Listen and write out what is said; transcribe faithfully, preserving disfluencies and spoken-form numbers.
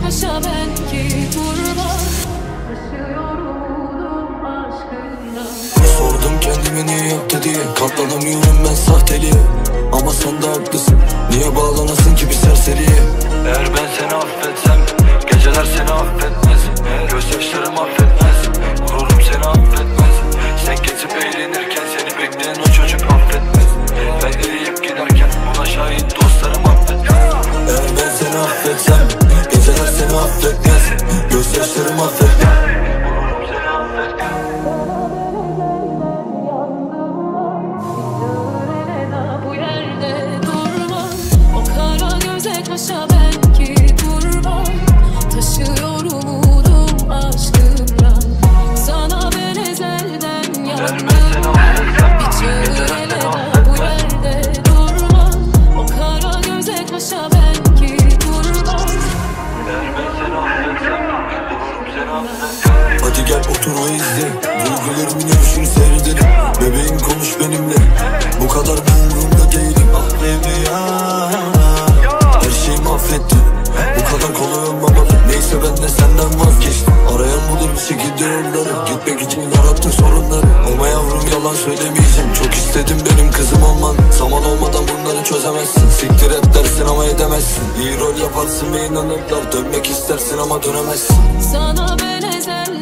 kaşa belki durma. Taşıyorum umudum aşkından. Sordum kendime niye yaptı diye, katlanamıyorum ben sahteliğe. Ama sen de haklısın, niye bağlanasın ki bir serseriye? Eğer ben seni affetsem, geceler seni affetmez. Gözyaşlarım affetmez, gururum seni affetmez. Sen geçip eğlenirken seni bekleyen o çocuk affetmez. Ben eriyip giderken buna şahit dostlarım affetmez. Eğer ben seni affetsem, geceler seni affetmez. Gözyaşlarım affetmez, gururum seni affetmez. Kaşa belki durma. Taşıyorum umudum aşkından. Sana ben ezelden yandım. Bir çığırele bu yerde durma. O kara göze kaşa belki durma. Hadi gel otur ve izle, duygularımın yarışını seyredelim. Bebeğim konuş benimle, bu kadar da umurumda değilim. Ah baby ya, her şeyi mahvettin. Bu kadar kolay olmamalı. Neyse ben de senden vazgeçtim. Arayan budur bir şekilde yolları. Gitmek için yarattın sorunları. Ama yavrum yalan söylemeyeceğim. Çok istedim benim kızım olman. Zaman olmadan bunları çözemezsin. Siktir et dersin ama edemezsin. İyi rol yaparsın ve inanırlar. Dönmek istersin ama dönemezsin. Sana ben ezel